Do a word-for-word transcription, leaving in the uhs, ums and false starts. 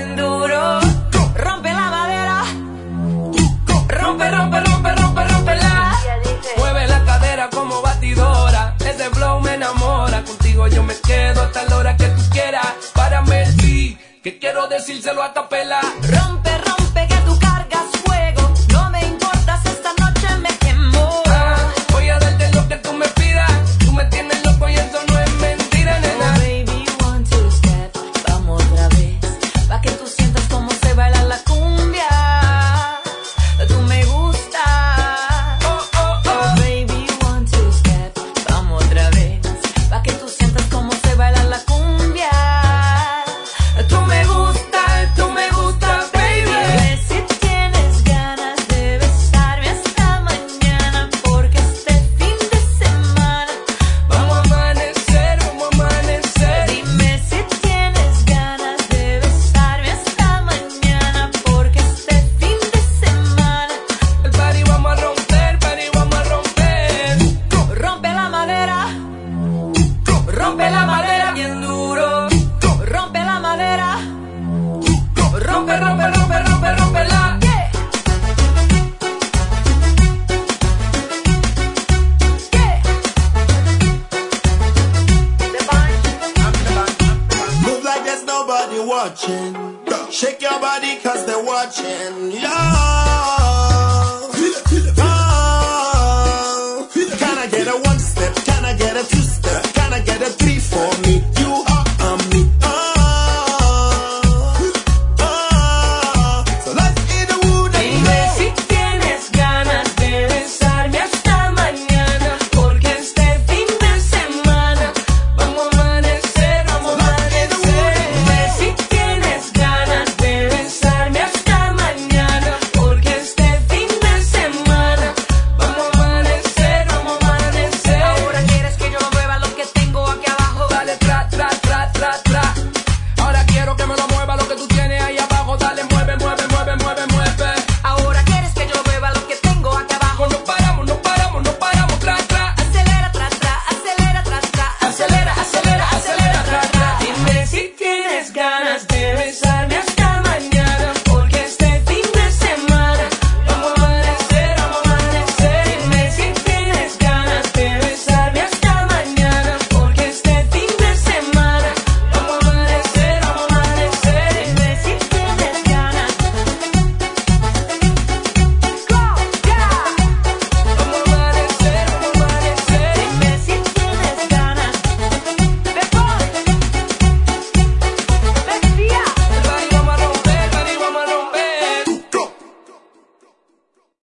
bien duro. Rompe la madera. Rompe, rompe, rompe, rompe, rómpela. Mueve la cadera como batidora. Ese flow me enamora. Contigo yo me quedo hasta la hora que tú quieras. Párame el beat, que quiero decírselo a capela. Rompe, rompe, que tú cargas fuego. No me importa si esta noche me quemo. Ah, voy a darte lo que tú me pidas. Tú me tienes loco y eso no es mentira, nena. Oh, baby, one, two, step. Vamos otra vez. Pa' que tú sientas cómo se baila la cumbia. Tú me gustas. Oh, oh, oh. Oh, baby, one, two, step. Vamos otra vez. Pa' que tú sientas cómo se baila la cumbia. Tú me gustas, tú me gustas, baby. Dime si tienes ganas de besarme hasta mañana, porque este fin de semana Vamos a amanecer, vamos a amanecer. Dime si tienes ganas de besarme hasta mañana, porque este fin de semana El party vamos a romper, party vamos a romper. rompe la madera, Rompe la madera bien duro. rompe la madera. Rompe, rompe, rompe, rompe, rompe la. Yeah. Yeah. Move like there's nobody watching. Shake your body cause they're watching. Yeah. Oh. Can I get a one step? Can I get a two step? Can I get a three for me? You